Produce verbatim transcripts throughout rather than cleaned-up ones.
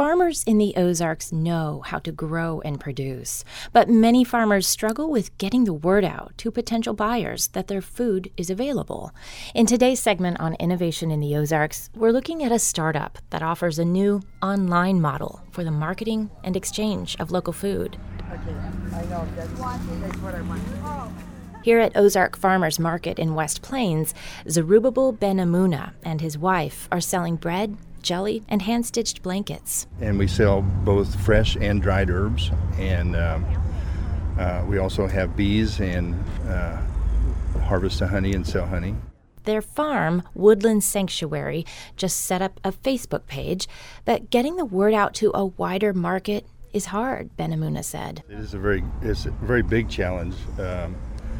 Farmers in the Ozarks know how to grow and produce, but many farmers struggle with getting the word out to potential buyers that their food is available. In today's segment on Innovation in the Ozarks, we're looking at a startup that offers a new online model for the marketing and exchange of local food. Okay, I know, that's, that's what I want. Oh. Here at Ozark Farmers Market in West Plains, Zerubbabel Ben-Amuna and his wife are selling bread, jelly, and hand-stitched blankets. And we sell both fresh and dried herbs, and um, uh, we also have bees and uh, harvest the honey and sell honey. Their farm, Woodland Sanctuary, just set up a Facebook page, but getting the word out to a wider market is hard, Ben-Amuna said. It is a very, it's a very big challenge um,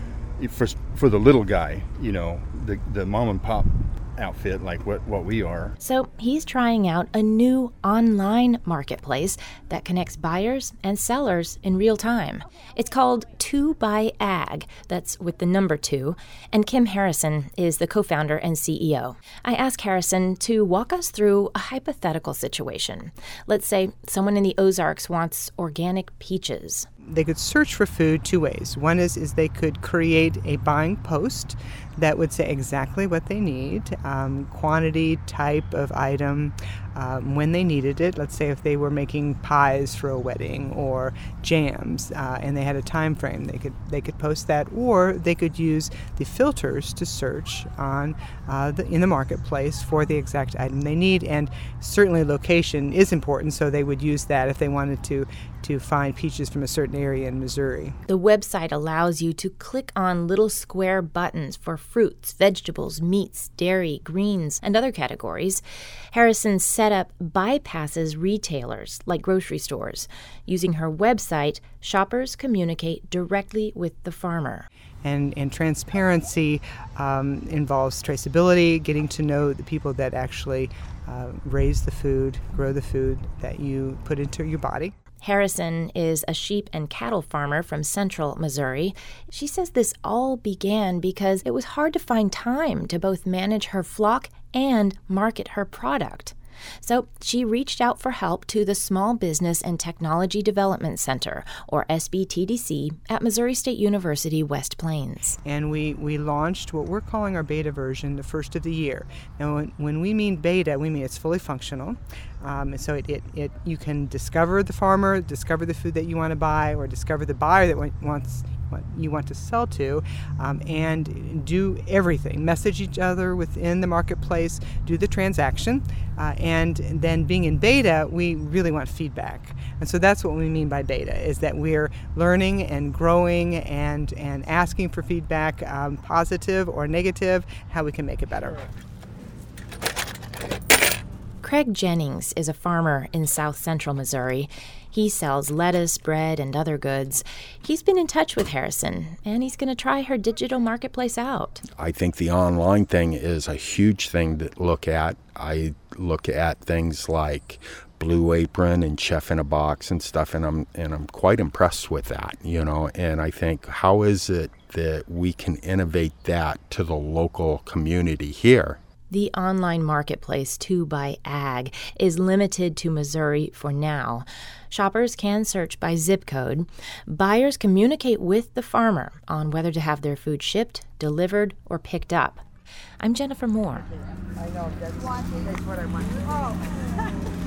for for the little guy, you know, the the mom and pop outfit like what, what we are. So he's trying out a new online marketplace that connects buyers and sellers in real time. It's called two by ag, that's with the number two, and Kim Harrison is the co-founder and C E O. I asked Harrison to walk us through a hypothetical situation. Let's say someone in the Ozarks wants organic peaches. They could search for food two ways. One is, is they could create a buying post that would say exactly what they need, um, quantity, type of item, um, when they needed it. Let's say if they were making pies for a wedding or jams, uh, and they had a time frame, they could they could post that, or they could use the filters to search on uh, the, in the marketplace for the exact item they need. And certainly location is important, so they would use that if they wanted to to find peaches from a certain area in Missouri. The website allows you to click on little square buttons for fruits, vegetables, meats, dairy, greens, and other categories. Harrison's setup bypasses retailers like grocery stores. Using her website, shoppers communicate directly with the farmer. And, and transparency um, involves traceability, getting to know the people that actually uh, raise the food, grow the food that you put into your body. Harrison is a sheep and cattle farmer from central Missouri. She says this all began because it was hard to find time to both manage her flock and market her product. So she reached out for help to the Small Business and Technology Development Center, or S B T D C, at Missouri State University, West Plains. And we, we launched what we're calling our beta version the first of the year. Now, when, when we mean beta, we mean it's fully functional. Um, so it, it, it you can discover the farmer, discover the food that you want to buy, or discover the buyer that wants what you want to sell to, um, and do everything. Message each other within the marketplace, do the transaction, uh, and then being in beta, we really want feedback. And so that's what we mean by beta, is that we're learning and growing and, and asking for feedback, um, positive or negative, how we can make it better. Craig Jennings is a farmer in south central Missouri. He sells lettuce, bread, and other goods. He's been in touch with Harrison, and he's going to try her digital marketplace out. I think the online thing is a huge thing to look at. I look at things like Blue Apron and Chef in a Box and stuff, and I'm and I'm quite impressed with that, you know. And I think, how is it that we can innovate that to the local community here? The online marketplace, two by ag, is limited to Missouri for now. Shoppers can search by zip code. Buyers communicate with the farmer on whether to have their food shipped, delivered, or picked up. I'm Jennifer Moore. I know, that's, that's what I want. Oh.